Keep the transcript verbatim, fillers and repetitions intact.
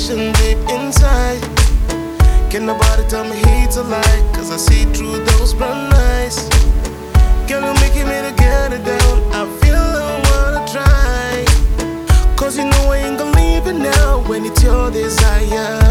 passion deep inside. Can nobody tell me he's a lie? Cause I see through those brown eyes. Girl, you're making me to get it down. I feel I wanna try. Cause you know I ain't gonna leave it now when it's your desire.